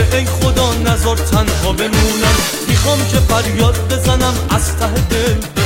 ای خدا نذار تنها بمونم. میخوام که فریاد بزنم از ته دل